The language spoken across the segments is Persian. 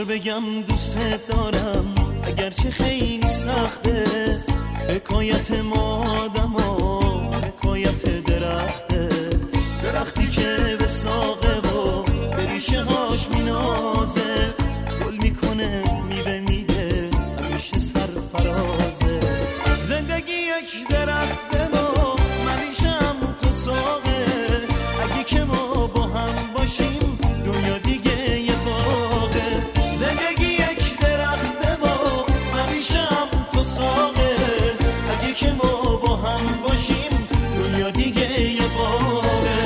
بذار بگم دوست دارم اگرچه خیلی سخته، حکایت ما آدم ها حکایت درخته، درختی که به ساقه و به ریشه هاش مینازه، گل میکنه میوه میده همیشه سرفرازه. زندگی یک درخته ما من ریشم تو ساقه، اگه که ما با هم باشیم دنیا دیگه یه باغه. زندگی یک درخته ما من ریشم تو ساقه، اگه که ما با هم باشیم دنیا دیگه یه باغه.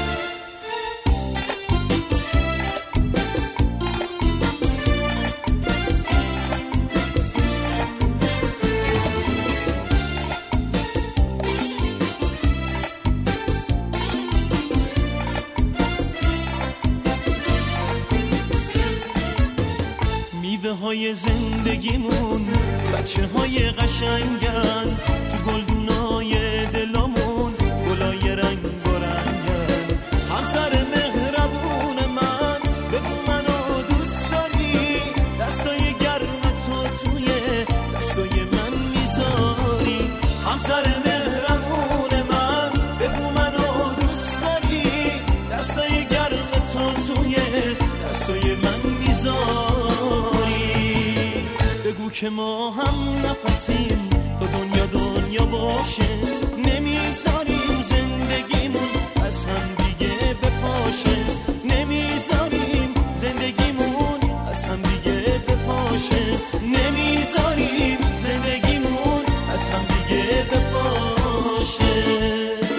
میوه های زندگیمون بچه های قشنگن، تو گلدونای دلامون گلای رنگ و رنگن. همسر مهربون من بگو منو دوست داری، دستای گرم تو توی دستای من میذاری. همسر مهربون من بگو منو دوست داری، دستای گرم تو توی دستای من میذاری. بگو که ما هم نفسیم تا دنیا باشه، نمیذاریم زندگیمون از هم دیگه بپاشه، نمیذاریم زندگیمون از هم دیگه بپاشه، نمیذاریم زندگیمون از هم دیگه بپاشه.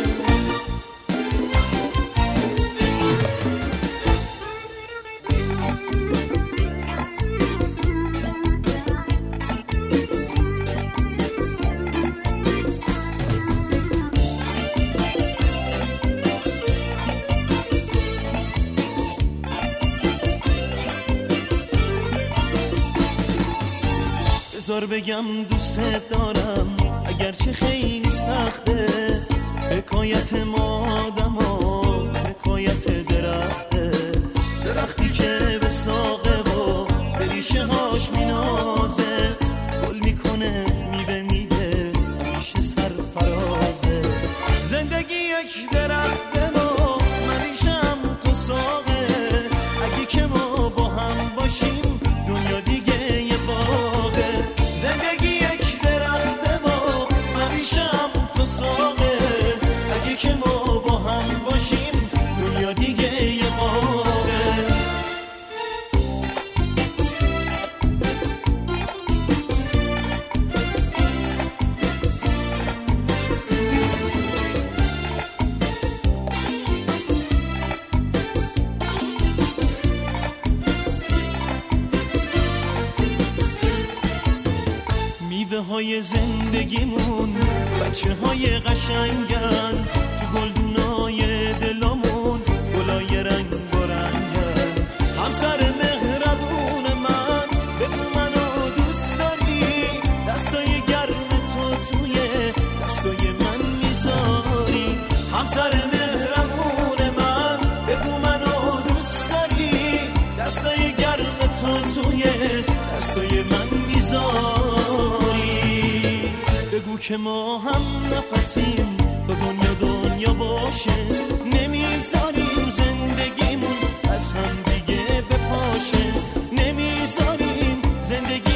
بذار بگم دوست دارم اگرچه خیلی سخته، حکایت ما آدم ها حکایت درخته، درختی که به ساقه و به ریشه هاش مینازه، گل میکنه میوه میده همیشه سرفرازه. زندگی یک درخته ما من ریشم تو ساقه، اگه که ما با هم باشیم دنیا دیگه یه باغه. زندگی یک درخته ما من ریشم تو ساقه، اگه که ما با هم باشیم دنیا دیگه یه باغه. میوه های زندگیمون بچه های قشنگن، تو گلدونای دلامون گلای رنگ و رنگن. همسر مهربون من بگو منو دوست داری، دستای گرم تو توی دستای من میذاری. همسر مهربون من بگو منو دوست داری، دستای گرم تو توی دستای من میذاری. بگو که ما هم نفسیم تا دنیا باشه، نمیذاریم زندگیمون از هم دیگه بپاشه، نمیذاریم زندگی